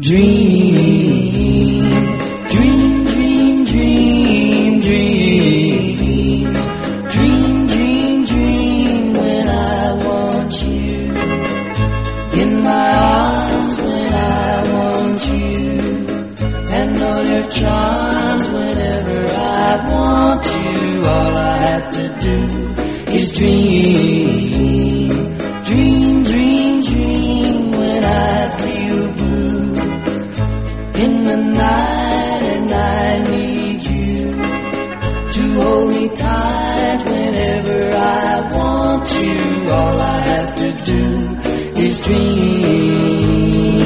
Dream, dream, dream, dream, dream. Dream, dream, dream when I want you. In my arms when I want you. And all your charms whenever I want you. All I have to do is dream. Dream, dream, dream when I feel blue. In the night and I need you to hold me tight whenever I want you. All I have to do is dream.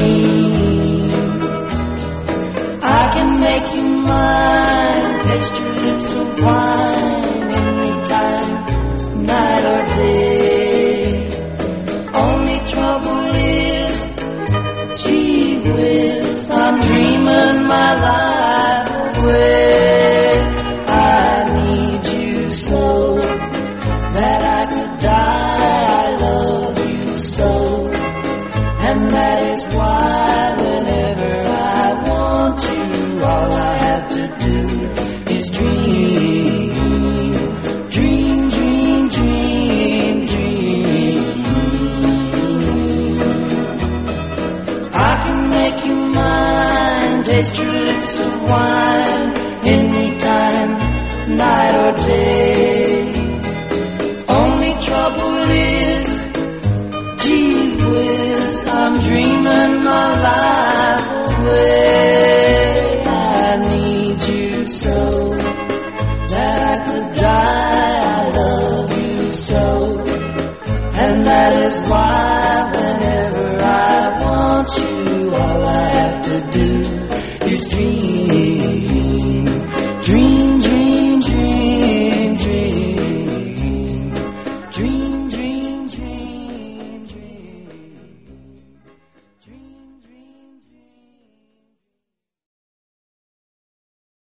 I can make you mine, taste your lips of wine anytime, night or day. Only trouble is, gee whiz, I'm dreaming my life away. I need you so that I could die. I love you so, and that is why whenever I want you, all I have to do is dream. Dream, dream, dream, dream. I can make you mine, taste your lips of wine anytime, night or day. Only trouble is, gee whiz, I'm dreaming my life away. I need you so that I could die. I love you so, and that is why whenever I want you, all I have to do is dream. Dream.